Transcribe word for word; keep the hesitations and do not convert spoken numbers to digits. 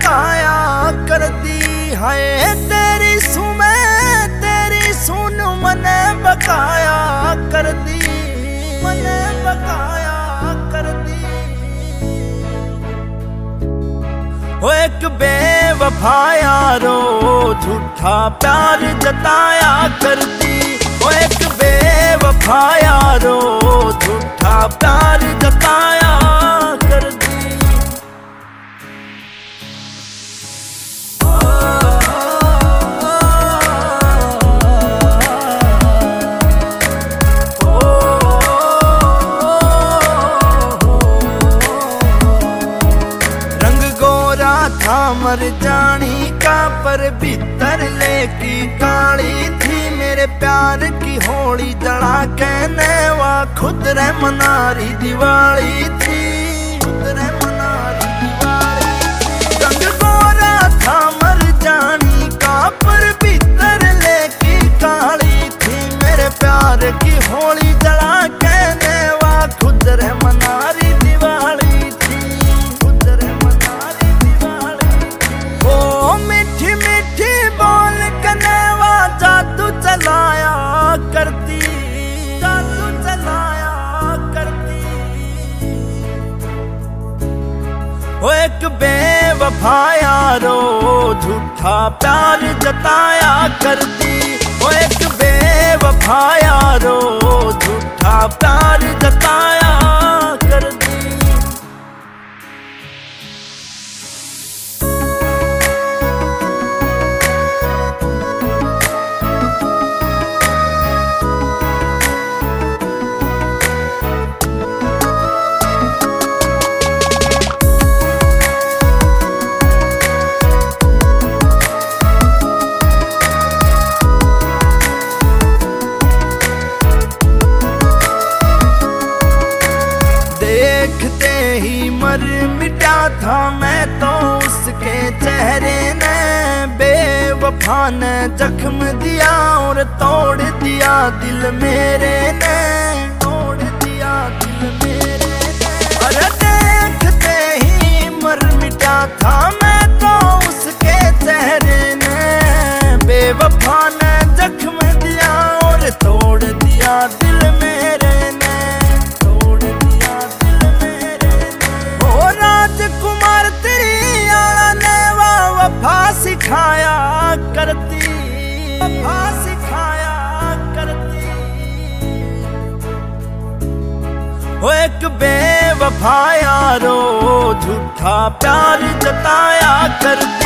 बकाया करती है। तेरी सुने तेरी सुन मने बकाया करती, मने बकाया करती। ओ एक बेवफा यारो झूठा प्यार जताया करती। ओ एक बेवफा यारो झूठा प्यार जताया करती। था मर जानी का पर भीतर लेकी काली थी। मेरे प्यार की होली जला कहने वा खुद रे मनारी दिवाली थी, खुद रे मनारी दिवाली थी। रंग गोरा था मर जानी का पर भीतर लेकी काली थी। मेरे प्यार की होली जला कहने वा खुद रे मनारी दिवाली थी, खुद रे मनारी मीठी मीठी बोल कनेवा जादू चलाया करती, जादू चलाया करती। ओ एक बेवफा यारो झूठा प्यार जताया करती। ओ एक बेवफा यारो झूठा प्यार जताया करती। देखते ही मर मिटा था मैं तो उसके चेहरे ने। बेवफा ने जख्म दिया और तोड़ दिया दिल मेरे ने, तोड़ दिया दिल मेरे ने। अरे देखते ही मर मिटा था मैं तो उसके चेहरे ने। बेवफा ने जख्म दिया और तोड़ दिया दिल मेरे ने, तोड़ दिया दिल मेरे ने। ओ राजकुमार तेरी आला ने वा वफा सिखाया करती, वफा सिखाया करती। ओ एक बेवफा यारो झूठा प्यार जताया करती।